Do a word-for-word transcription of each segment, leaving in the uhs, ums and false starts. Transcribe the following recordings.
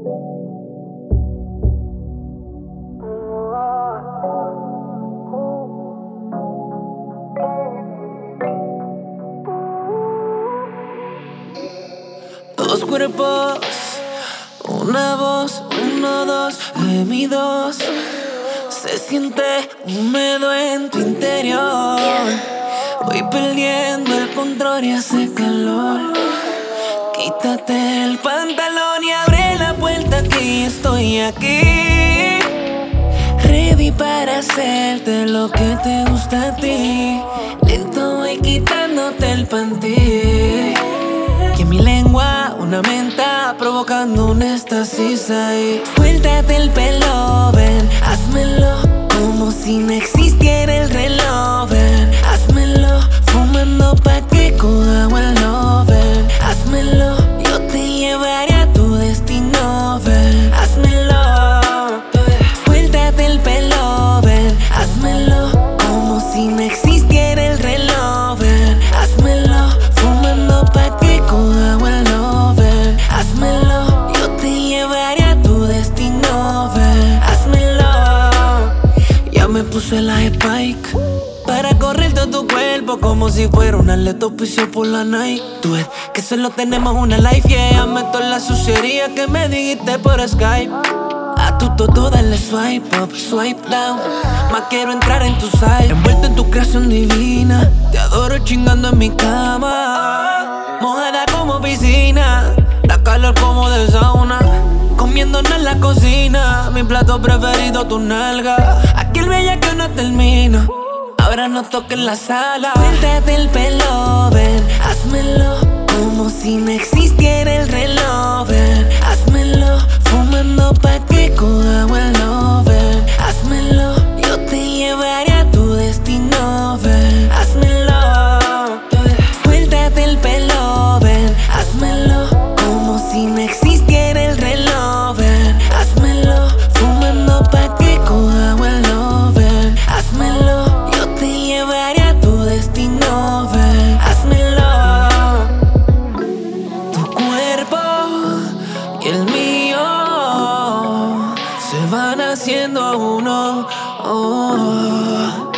Dos cuerpos, una voz, uno, dos, gemidos. Se siente húmedo en tu interior. Voy perdiendo el control y hace calor. Quítate el pantalón y abre la puerta que estoy aquí. Ready para hacerte lo que te gusta a ti. Lento voy quitándote el panty. Que mi lengua una menta provocando un éxtasis ahí. Suéltate el pelo, ven, házmelo como si no existiera el reloj, ven. Házmelo fumando pa' que coja agua el ven. Házmelo, yo te llevaré a tu destino, ven. Házmelo. Suéltate el pelo, ven, házmelo como si no existiera el reloj, ven. Házmelo fumando pa' que coja agua el ven. Házmelo, yo te llevaré a tu destino, ven. Házmelo. Ya me puse la Spike para correr todo tu cuerpo como si fuera un atleta auspiciado por la Nike. Tú ves que solo tenemos una life, yeah. Meto la suciedad que me dijiste por Skype. A tu todo dale swipe up, swipe down. Más quiero entrar en tu side, envuelto en tu creación divina. Te adoro chingando en mi cama, mojada como piscina, la calor como de sauna. Comiéndonos en la cocina, mi plato preferido tu nalga. Aquí el bellaqueo no termina, ahora no toques la sala. Suéltate el pelo, ven, házmelo como si no existiera el reloj, ven. Házmelo fumando pa' que coja agua el ven. Házmelo, yo te llevaré a tu destino, ven. Házmelo. Suéltate el pelo, ven, házmelo como si no existiera el reloj, ven. Házmelo fumando pa' que coja agua el ven. Házmelo, yo te llevaré a tu destino, ven. Házmelo. Tu cuerpo y el mío se van haciendo uno. Oh,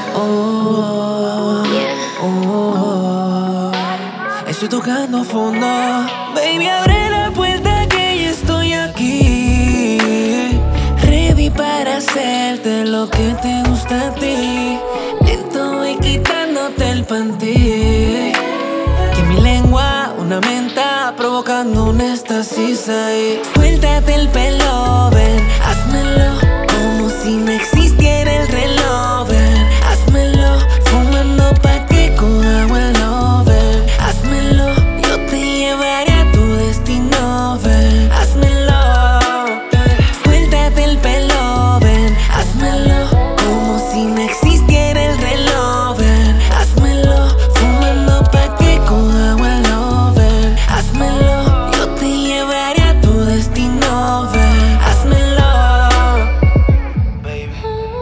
oh, oh. Estoy tocando fondo. Baby, abre la puerta que ya estoy aquí. Ready para hacerte lo que te gusta a ti. Lento voy quitándote el panty. Que mi lengua una menta provocando un éxtasis ahí. Suéltate el pelo, ven, házmelo como si no existiera el reloj, ven. Házmelo fumando pa' que coja agua el ven. Házmelo, yo te llevaré a tu destino, ven. Házmelo. Suéltate el pelo, ven, házmelo como si no existiera el reloj, ven. Házmelo fumando pa' que coja agua el ven. Házmelo, yo te llevaré a tu destino, ven. Házmelo. Baby,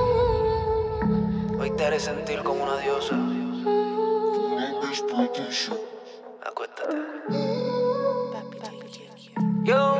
hoy te haré sentir como una diosa. Acuéstate. Yo